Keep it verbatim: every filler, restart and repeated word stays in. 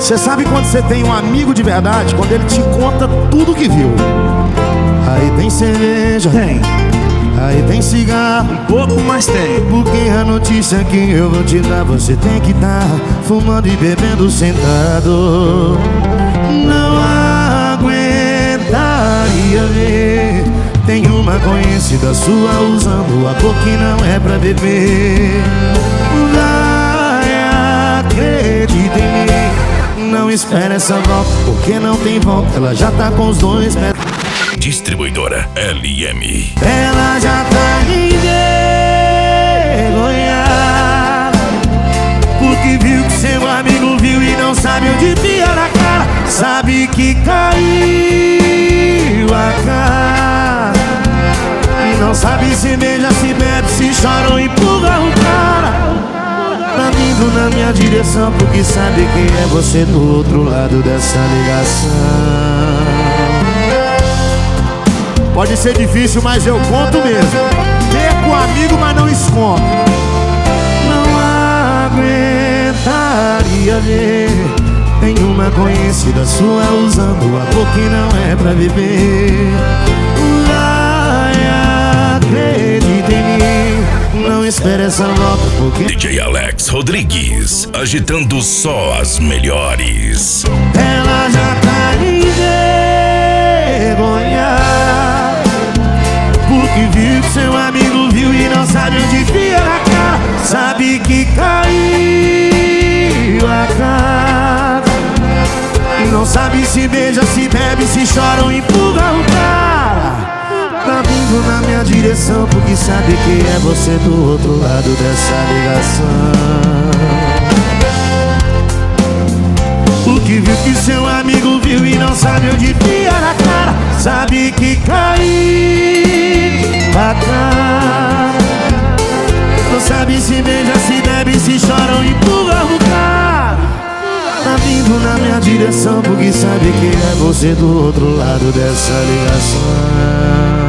Você sabe quando você tem um amigo de verdade? Quando ele te conta tudo que viu. Aí tem cerveja, Tem, aí tem cigarro, um pouco, mas tem. porque a notícia que eu vou te dar, você tem que estar fumando e bebendo sentado. Não aguentaria ver. Tem uma conhecida sua usando a cor que não é pra beber. Vai, acredita em mim. Não espera essa volta, porque não tem volta. Ela já tá com os dois pés. Distribuidora L M. Ela já tá envergonhada, porque viu que seu amigo viu e não sabe onde via na cara. Sabe que caiu a cara e não sabe se beija, se bebe, se chora ou empurra o cara. Tá vindo na minha direção porque sabe que é você do outro lado dessa ligação. Pode ser difícil, mas eu conto mesmo. Perco o amigo, mas não escondo. Não aguentaria ver. Tem uma conhecida sua usando a cor que não é pra beber. Vai, acredita em mim. Não espera essa volta, porque D J Alex Rodrigues, agitando só as melhores. ela já tá envergonhada, porque viu que seu amigo viu e não sabe onde via na cara. Sabe que caiu a cara e não sabe se beija, se bebe, se chora ou empurra o cara. Tá vindo na minha direção porque sabe que é você do outro lado dessa ligação. Porque viu que seu amigo viu e não sabe onde via na cara. Sabe que caiu a cara, não sabe se beija, se bebe, se chora ou empurra o cara. Tá vindo na minha direção porque sabe que é você do outro lado dessa ligação.